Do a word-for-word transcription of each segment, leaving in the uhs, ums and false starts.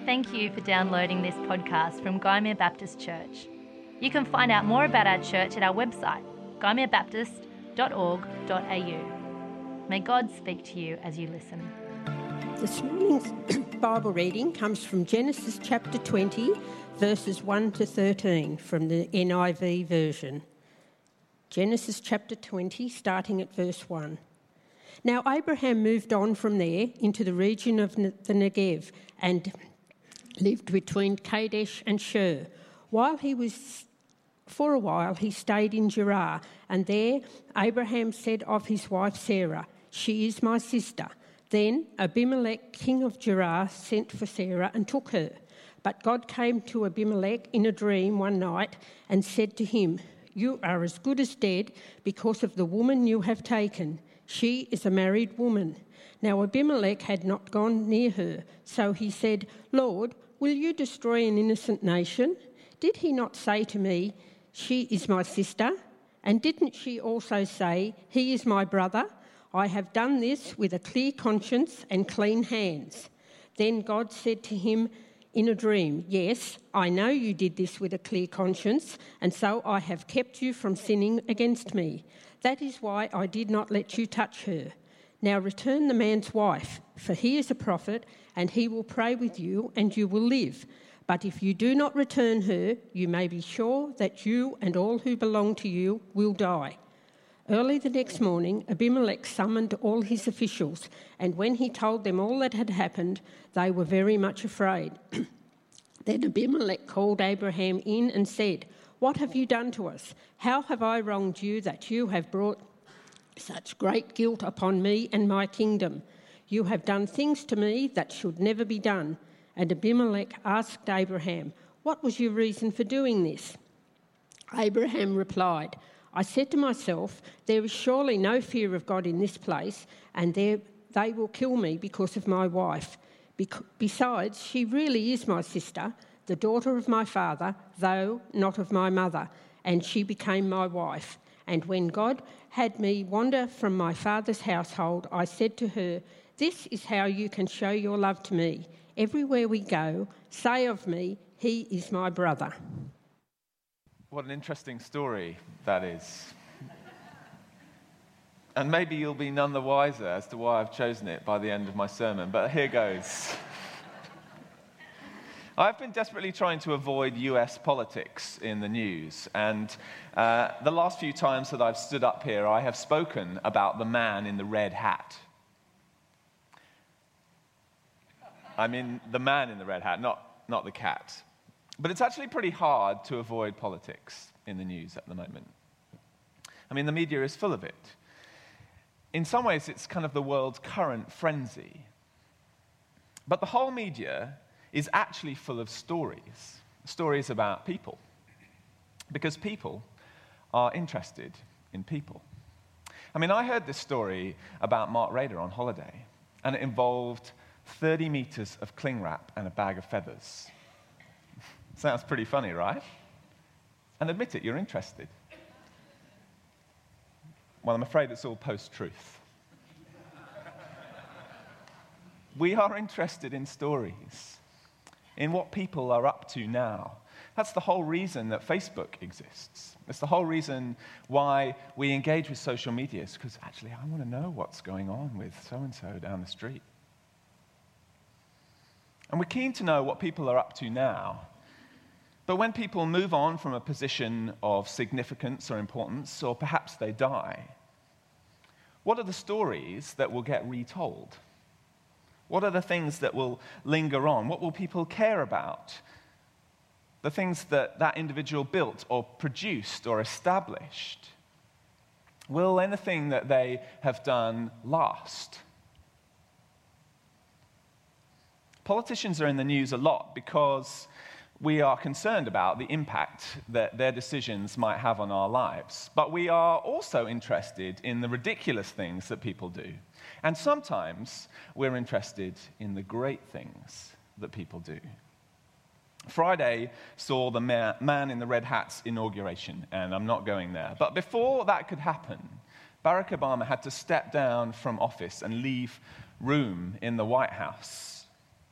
Thank you for downloading this podcast from Gymea Baptist Church. You can find out more about our church at our website, gymea baptist dot org dot a u. May God speak to you as you listen. This morning's Bible reading comes from Genesis chapter twenty, verses one to thirteen from the N I V version. Genesis chapter twenty, starting at verse one. Now Abraham moved on from there into the region of the Negev and lived between Kadesh and Shur. While he was, for a while, he stayed in Gerar, and there Abraham said of his wife Sarah, "She is my sister." Then Abimelech, king of Gerar, sent for Sarah and took her. But God came to Abimelech in a dream one night and said to him, "You are as good as dead because of the woman you have taken. She is a married woman." Now Abimelech had not gone near her, so he said, "Lord, will you destroy an innocent nation? Did he not say to me, 'She is my sister'? And didn't she also say, 'He is my brother'? I have done this with a clear conscience and clean hands." Then God said to him in a dream, "Yes, I know you did this with a clear conscience, and so I have kept you from sinning against me. That is why I did not let you touch her. Now return the man's wife, for he is a prophet, and he will pray with you, and you will live. But if you do not return her, you may be sure that you and all who belong to you will die." Early the next morning, Abimelech summoned all his officials, and when he told them all that had happened, they were very much afraid. Then Abimelech called Abraham in and said, "What have you done to us? How have I wronged you that you have brought such great guilt upon me and my kingdom? You have done things to me that should never be done." And Abimelech asked Abraham, "What was your reason for doing this?" Abraham replied, "I said to myself, there is surely no fear of God in this place, and they will kill me because of my wife. Besides, she really is my sister, the daughter of my father, though not of my mother, and she became my wife. And when God had me wander from my father's household, I said to her, 'This is how you can show your love to me. Everywhere we go, say of me, he is my brother.'" What an interesting story that is. And maybe you'll be none the wiser as to why I've chosen it by the end of my sermon, but here goes. I've been desperately trying to avoid U S politics in the news, and uh, the last few times that I've stood up here, I have spoken about the man in the red hat. I mean, the man in the red hat, not, not the cat. But it's actually pretty hard to avoid politics in the news at the moment. I mean, the media is full of it. In some ways, it's kind of the world's current frenzy. But the whole media is actually full of stories, stories about people, because people are interested in people. I mean, I heard this story about Mark Rader on holiday, and it involved thirty meters of cling wrap and a bag of feathers. Sounds pretty funny, right? And admit it, you're interested. Well, I'm afraid it's all post-truth. We are interested in stories, in what people are up to now. That's the whole reason that Facebook exists. It's the whole reason why we engage with social media, is because actually I want to know what's going on with so-and-so down the street. And we're keen to know what people are up to now. But when people move on from a position of significance or importance, or perhaps they die, what are the stories that will get retold? What are the things that will linger on? What will people care about? The things that that individual built or produced or established. Will anything that they have done last? Politicians are in the news a lot because we are concerned about the impact that their decisions might have on our lives. But we are also interested in the ridiculous things that people do. And sometimes we're interested in the great things that people do. Friday saw the man in the red hat's inauguration, and I'm not going there. But before that could happen, Barack Obama had to step down from office and leave room in the White House.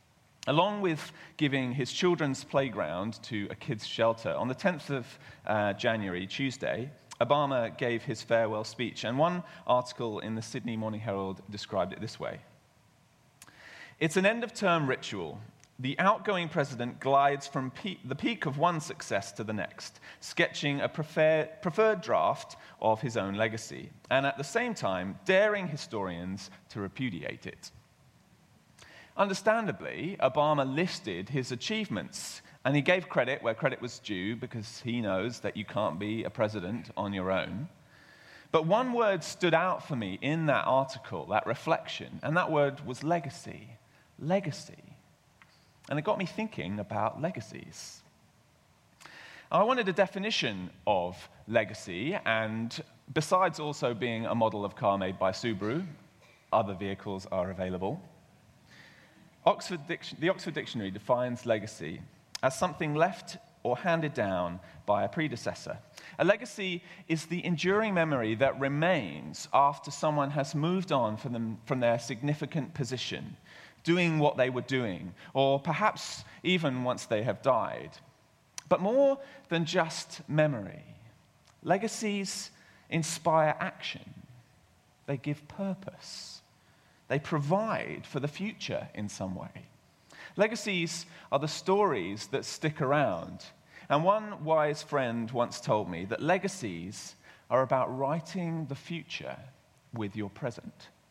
Along with giving his children's playground to a kids' shelter, on the tenth of uh, January, Tuesday, Obama gave his farewell speech, and one article in the Sydney Morning Herald described it this way. It's an end-of-term ritual. The outgoing president glides from pe- the peak of one success to the next, sketching a prefer- preferred draft of his own legacy, and at the same time daring historians to repudiate it. Understandably, Obama listed his achievements, and he gave credit where credit was due because he knows that you can't be a president on your own. But one word stood out for me in that article, that reflection, and that word was legacy. Legacy. And it got me thinking about legacies. I wanted a definition of legacy, and besides also being a model of car made by Subaru, other vehicles are available. Oxford Dict- the Oxford Dictionary defines legacy as something left or handed down by a predecessor. A legacy is the enduring memory that remains after someone has moved on from, them, from their significant position, doing what they were doing, or perhaps even once they have died. But more than just memory, legacies inspire action. They give purpose. They provide for the future in some way. Legacies are the stories that stick around. And one wise friend once told me that legacies are about writing the future with your present.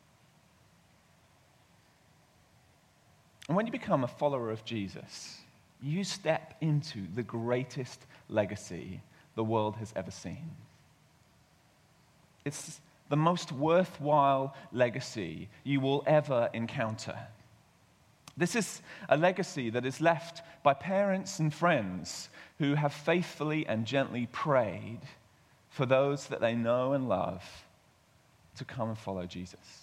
And when you become a follower of Jesus, you step into the greatest legacy the world has ever seen. It's the most worthwhile legacy you will ever encounter. This is a legacy that is left by parents and friends who have faithfully and gently prayed for those that they know and love to come and follow Jesus.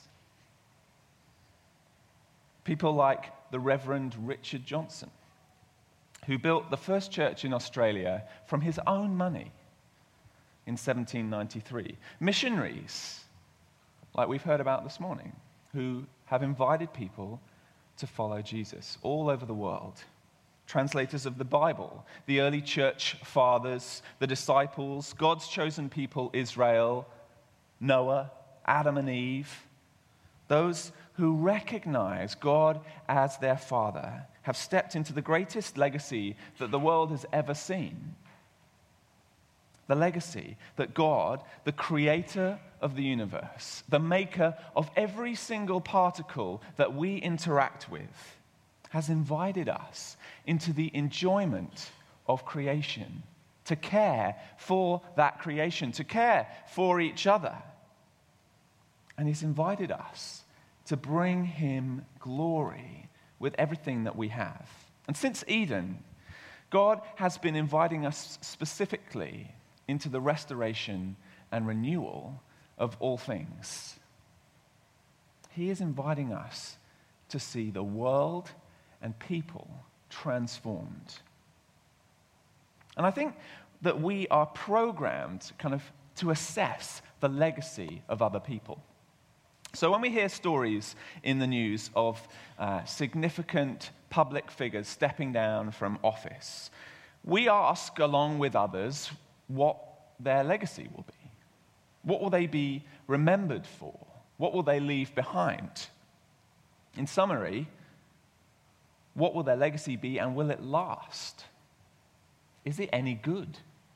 People like the Reverend Richard Johnson, who built the first church in Australia from his own money in seventeen ninety-three. Missionaries, like we've heard about this morning, who have invited people to follow Jesus all over the world. Translators of the Bible, the early church fathers, the disciples, God's chosen people, Israel, Noah, Adam and Eve, those who recognize God as their Father, have stepped into the greatest legacy that the world has ever seen. The legacy that God, the creator of the universe, the maker of every single particle that we interact with, has invited us into the enjoyment of creation, to care for that creation, to care for each other. And he's invited us to bring him glory with everything that we have. And since Eden, God has been inviting us specifically into the restoration and renewal of all things. He is inviting us to see the world and people transformed. And I think that we are programmed kind of to assess the legacy of other people. So when we hear stories in the news of uh, significant public figures stepping down from office, we ask, along with others, what their legacy will be. What will they be remembered for? What will they leave behind? In summary, what will their legacy be, and will it last? Is it any good?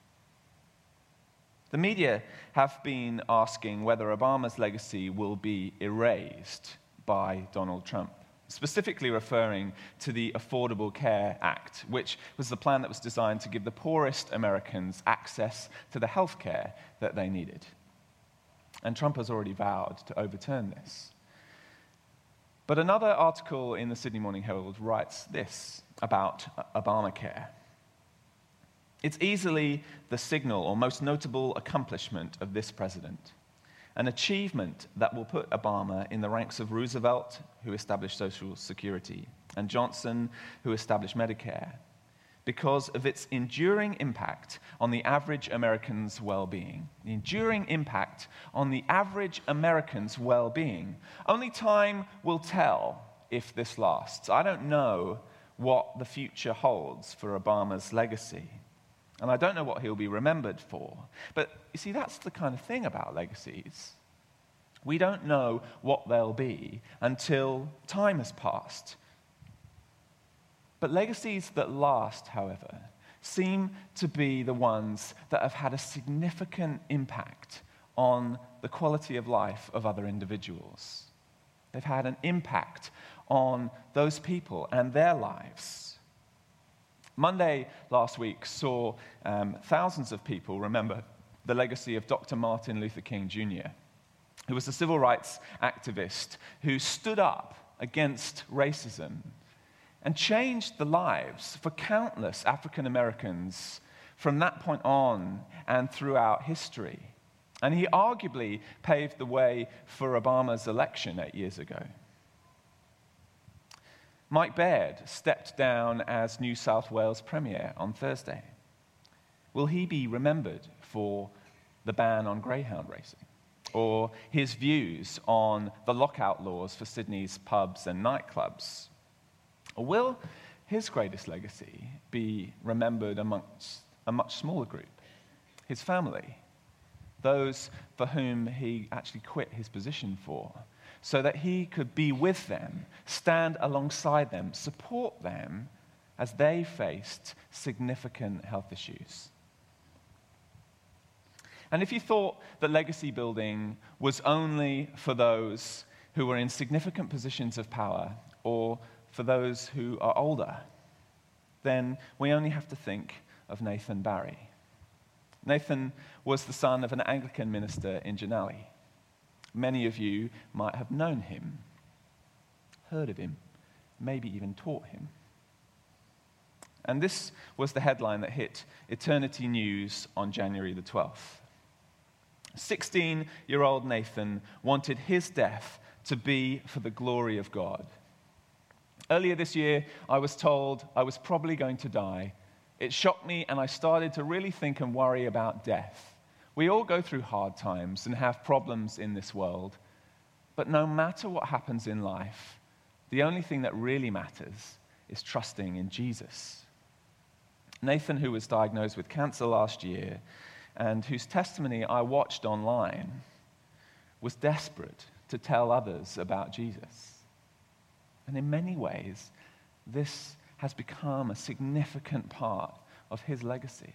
The media have been asking whether Obama's legacy will be erased by Donald Trump, specifically referring to the Affordable Care Act, which was the plan that was designed to give the poorest Americans access to the health care that they needed. And Trump has already vowed to overturn this. But another article in the Sydney Morning Herald writes this about Obamacare. It's easily the signal or most notable accomplishment of this president, an achievement that will put Obama in the ranks of Roosevelt, who established Social Security, and Johnson, who established Medicare, because of its enduring impact on the average American's well-being. The enduring impact on the average American's well-being. Only time will tell if this lasts. I don't know what the future holds for Obama's legacy. And I don't know what he'll be remembered for. But you see, that's the kind of thing about legacies. We don't know what they'll be until time has passed. But legacies that last, however, seem to be the ones that have had a significant impact on the quality of life of other individuals. They've had an impact on those people and their lives. Monday last week saw um, thousands of people remember the legacy of Doctor Martin Luther King Junior, who was a civil rights activist who stood up against racism and changed the lives for countless African Americans from that point on and throughout history. And he arguably paved the way for Obama's election eight years ago. Mike Baird stepped down as New South Wales Premier on Thursday. Will he be remembered for the ban on greyhound racing, or his views on the lockout laws for Sydney's pubs and nightclubs? Or will his greatest legacy be remembered amongst a much smaller group, his family, those for whom he actually quit his position for, so that he could be with them, stand alongside them, support them as they faced significant health issues? And if you thought that legacy building was only for those who were in significant positions of power or for those who are older, then we only have to think of Nathan Barry. Nathan was the son of an Anglican minister in Janali. Many of you might have known him, heard of him, maybe even taught him. And this was the headline that hit Eternity News on January the twelfth. sixteen-year-old Nathan wanted his death to be for the glory of God. Earlier this year, I was told I was probably going to die. It shocked me, and I started to really think and worry about death. We all go through hard times and have problems in this world, but no matter what happens in life, the only thing that really matters is trusting in Jesus. Nathan, who was diagnosed with cancer last year, and whose testimony I watched online, was desperate to tell others about Jesus. And in many ways, this has become a significant part of his legacy.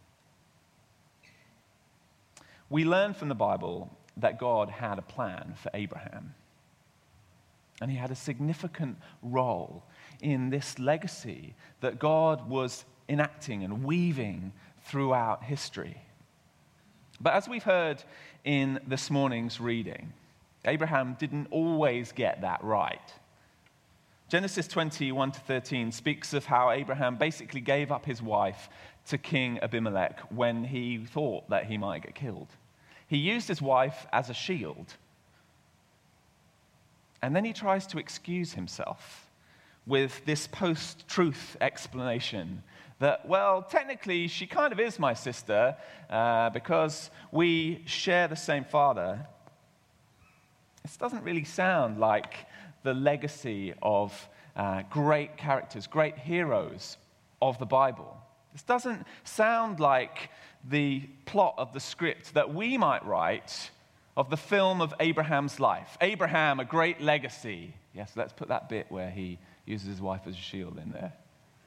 We learn from the Bible that God had a plan for Abraham. And he had a significant role in this legacy that God was enacting and weaving throughout history. But as we've heard in this morning's reading, Abraham didn't always get that right. Genesis twenty, one to thirteen speaks of how Abraham basically gave up his wife to King Abimelech when he thought that he might get killed. He used his wife as a shield. And then he tries to excuse himself with this post-truth explanation that, well, technically she kind of is my sister uh, because we share the same father. This doesn't really sound like the legacy of uh, great characters, great heroes of the Bible. This doesn't sound like the plot of the script that we might write of the film of Abraham's life. Abraham, a great legacy. Yes, let's put that bit where he uses his wife as a shield in there.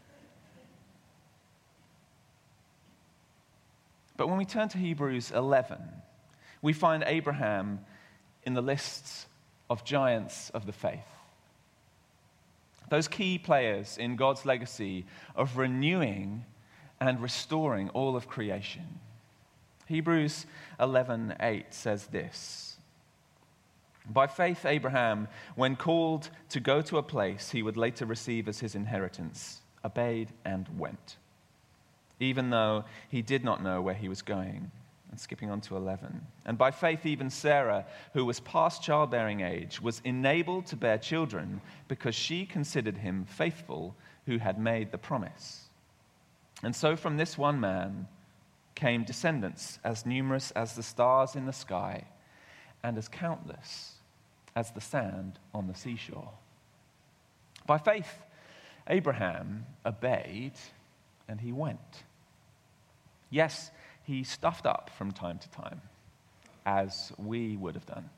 But when we turn to Hebrews eleven, we find Abraham in the lists of giants of the faith. Those key players in God's legacy of renewing and restoring all of creation. Hebrews eleven eight says this: By faith Abraham, when called to go to a place he would later receive as his inheritance, obeyed and went, even though he did not know where he was going. And skipping on to eleven. And by faith even Sarah, who was past childbearing age, was enabled to bear children because she considered him faithful who had made the promise. And so from this one man came descendants as numerous as the stars in the sky and as countless as the sand on the seashore. By faith, Abraham obeyed and he went. Yes, he stuffed up from time to time, as we would have done.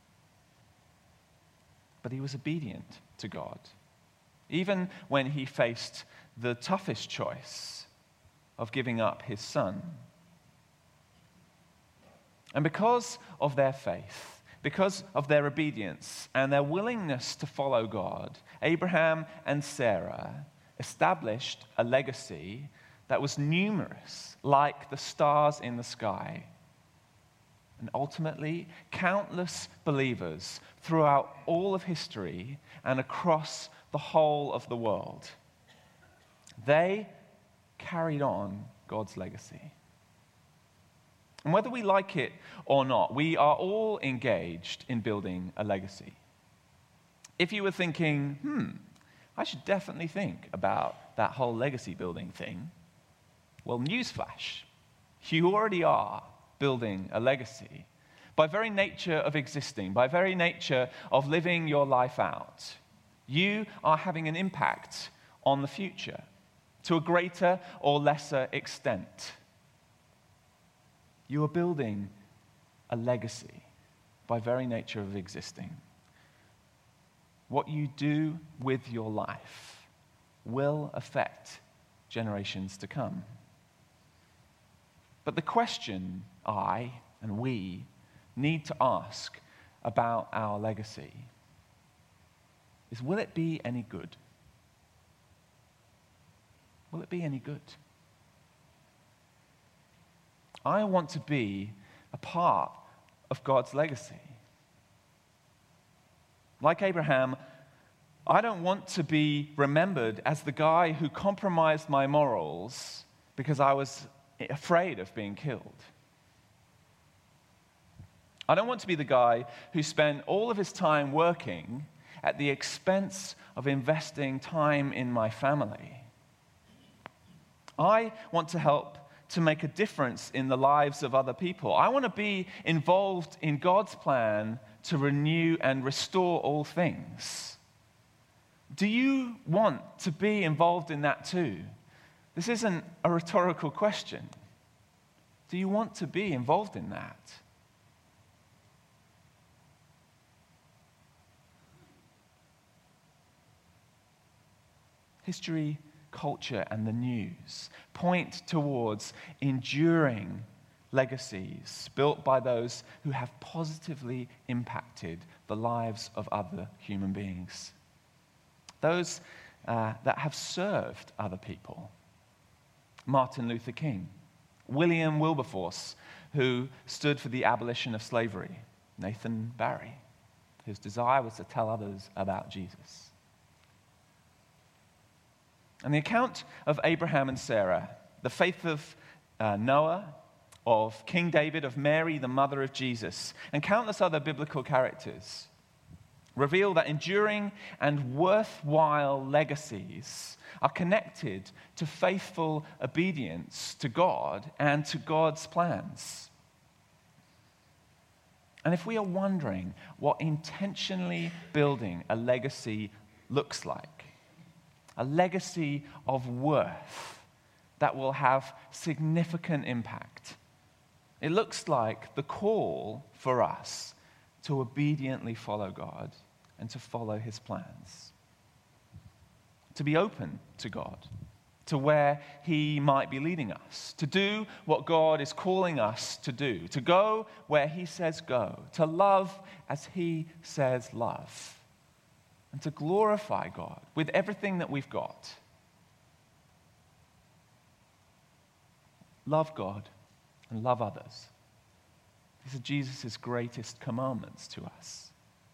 But he was obedient to God, even when he faced the toughest choice of giving up his son. And because of their faith, because of their obedience and their willingness to follow God, Abraham and Sarah established a legacy that was numerous, like the stars in the sky. And ultimately, countless believers throughout all of history and across the whole of the world, they carried on God's legacy. And whether we like it or not, we are all engaged in building a legacy. If you were thinking, hmm, I should definitely think about that whole legacy building thing, well, newsflash, you already are building a legacy. By very nature of existing, by very nature of living your life out, you are having an impact on the future to a greater or lesser extent. You are building a legacy by very nature of existing. What you do with your life will affect generations to come. But the question I and we need to ask about our legacy is, will it be any good? Will it be any good? I want to be a part of God's legacy. Like Abraham, I don't want to be remembered as the guy who compromised my morals because I was afraid of being killed. I don't want to be the guy who spent all of his time working at the expense of investing time in my family. I want to help to make a difference in the lives of other people. I want to be involved in God's plan to renew and restore all things. Do you want to be involved in that too? This isn't a rhetorical question. Do you want to be involved in that? History, culture, and the news point towards enduring legacies built by those who have positively impacted the lives of other human beings. Those uh, that have served other people. Martin Luther King, William Wilberforce, who stood for the abolition of slavery, Nathan Barry, whose desire was to tell others about Jesus. And the account of Abraham and Sarah, the faith of uh, Noah, of King David, of Mary, the mother of Jesus, and countless other biblical characters reveal that enduring and worthwhile legacies are connected to faithful obedience to God and to God's plans. And if we are wondering what intentionally building a legacy looks like, a legacy of worth that will have significant impact, it looks like the call for us to obediently follow God and to follow his plans. To be open to God, to where he might be leading us, to do what God is calling us to do, to go where he says go, to love as he says love, and to glorify God with everything that we've got. Love God and love others. These are Jesus' greatest commandments to us.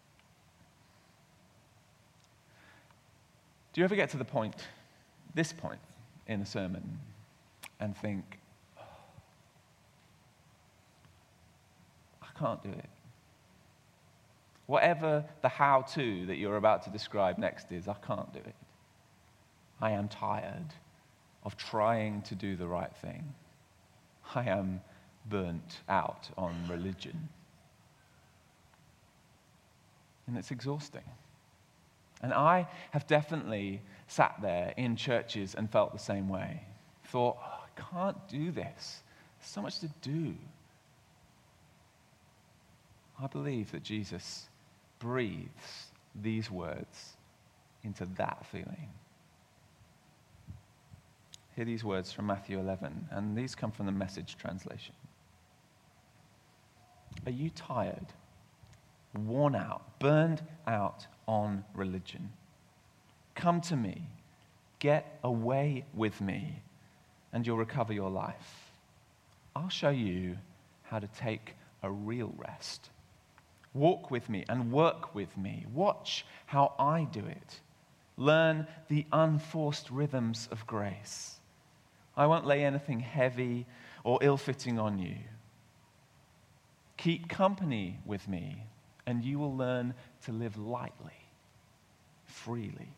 Do you ever get to the point, this point in a sermon, and think, oh, I can't do it? Whatever the how-to that you're about to describe next is, I can't do it. I am tired of trying to do the right thing. I am burnt out on religion. And it's exhausting. And I have definitely sat there in churches and felt the same way. Thought, oh, I can't do this. There's so much to do. I believe that Jesus breathes these words into that feeling. Hear these words from Matthew eleven, and these come from the Message translation. Are you tired, worn out, burned out on religion? Come to me, get away with me, and you'll recover your life. I'll show you how to take a real rest. Walk with me and work with me. Watch how I do it. Learn the unforced rhythms of grace. I won't lay anything heavy or ill-fitting on you. Keep company with me, and you will learn to live lightly, freely.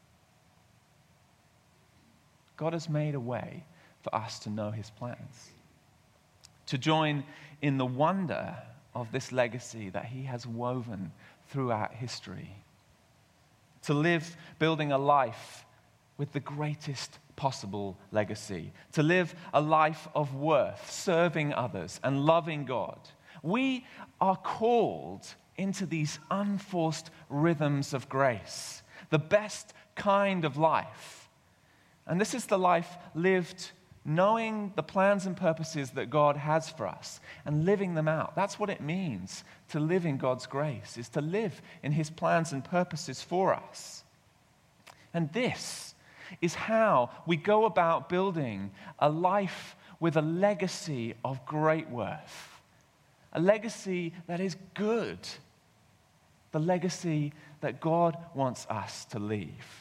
God has made a way for us to know his plans, to join in the wonder of this legacy that he has woven throughout history, to live building a life with the greatest possible legacy, to live a life of worth, serving others and loving God. We are called into these unforced rhythms of grace, the best kind of life. And this is the life lived knowing the plans and purposes that God has for us and living them out. That's what it means to live in God's grace, is to live in his plans and purposes for us. And this is how we go about building a life with a legacy of great worth, a legacy that is good, the legacy that God wants us to leave.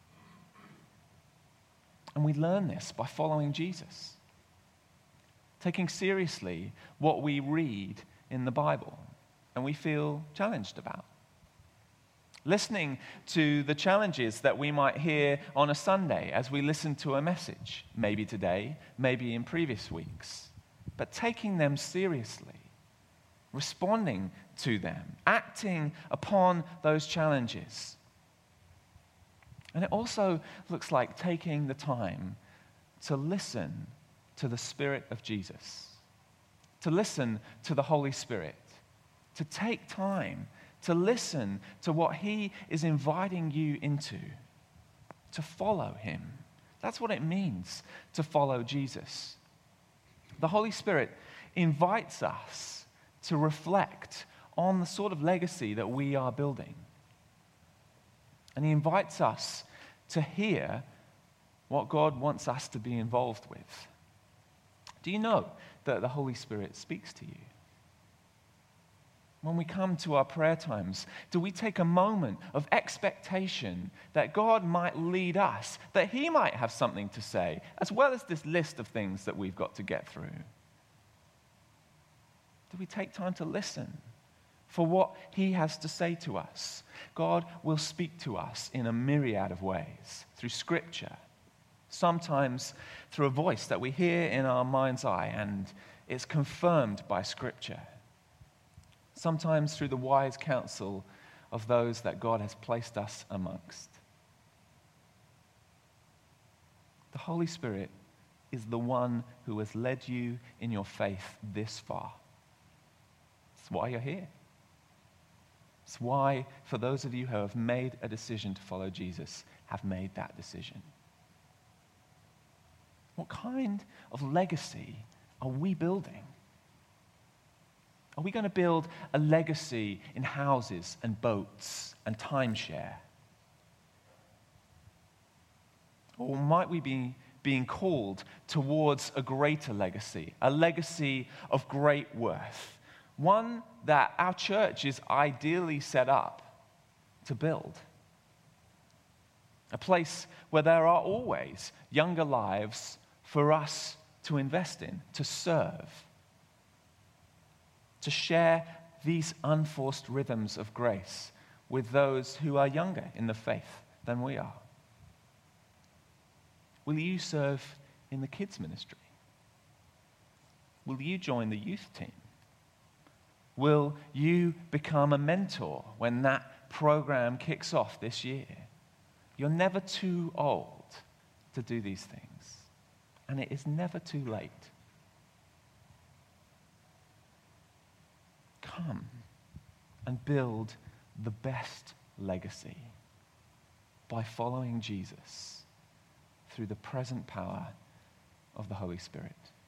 And we learn this by following Jesus, taking seriously what we read in the Bible and we feel challenged about. Listening to the challenges that we might hear on a Sunday as we listen to a message, maybe today, maybe in previous weeks, but taking them seriously, responding to them, acting upon those challenges. And it also looks like taking the time to listen to the Spirit of Jesus, to listen to the Holy Spirit, to take time to listen to what he is inviting you into, to follow him. That's what it means to follow Jesus. The Holy Spirit invites us to reflect on the sort of legacy that we are building. And he invites us to hear what God wants us to be involved with. Do you know that the Holy Spirit speaks to you? When we come to our prayer times, do we take a moment of expectation that God might lead us, that he might have something to say, as well as this list of things that we've got to get through? Do we take time to listen for what he has to say to us? God will speak to us in a myriad of ways, through Scripture, sometimes through a voice that we hear in our mind's eye and it's confirmed by Scripture, sometimes through the wise counsel of those that God has placed us amongst. The Holy Spirit is the one who has led you in your faith this far. That's why you're here. It's why, for those of you who have made a decision to follow Jesus, have made that decision. What kind of legacy are we building? Are we going to build a legacy in houses and boats and timeshare? Or might we be being called towards a greater legacy, a legacy of great worth, one that our church is ideally set up to build? A place where there are always younger lives for us to invest in, to serve, to share these unforced rhythms of grace with those who are younger in the faith than we are. Will you serve in the kids' ministry? Will you join the youth team? Will you become a mentor when that program kicks off this year. You're never too old to do these things, and it is never too late. Come and build the best legacy by following Jesus through the present power of the Holy Spirit.